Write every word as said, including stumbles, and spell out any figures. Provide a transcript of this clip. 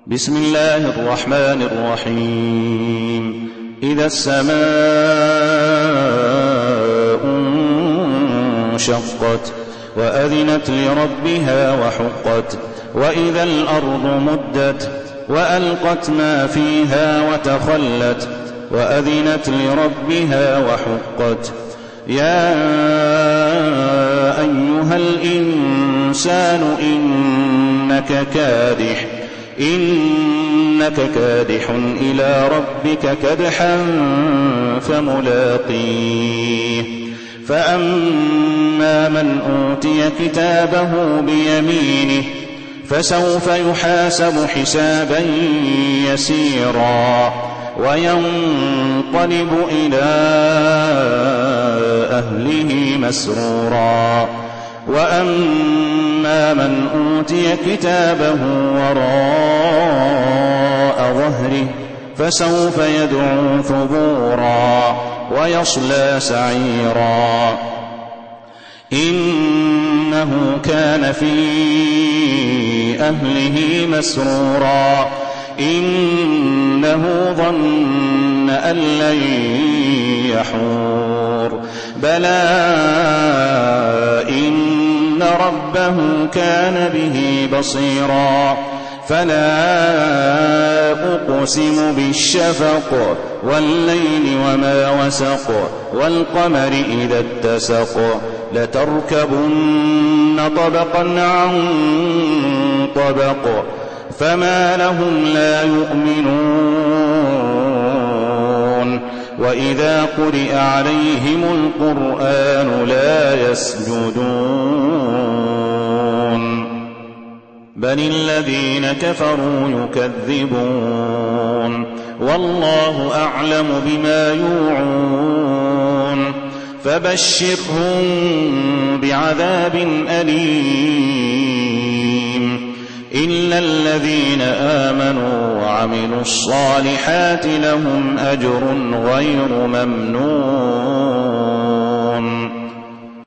بسم الله الرحمن الرحيم إذا السماء انشقت وأذنت لربها وحقت وإذا الأرض مدت وألقت ما فيها وتخلت وأذنت لربها وحقت يا أيها الإنسان إنك كادح إنك كادح إلى ربك كدحا فملاقيه فأما من أوتي كتابه بيمينه فسوف يحاسب حسابا يسيرا وينقلب إلى أهله مسرورا وأما من أوتي كتابه وراء ظهره فسوف يدعو ثبورا ويصلى سعيرا إنه كان في أهله مسرورا إنه ظن أن لن يحور بلى إن ربه كان به بصيرا فلا أقسم بالشفق والليل وما وسق والقمر إذا اتسق لتركبن طبقا عن طبق فما لهم لا يؤمنون وإذا قرئ عليهم القرآن لا يسجدون بل الذين كفروا يكذبون والله أعلم بما يوعون فبشرهم بعذاب أليم إلا الذين آمنوا وعملوا الصالحات لهم أجر غير ممنون.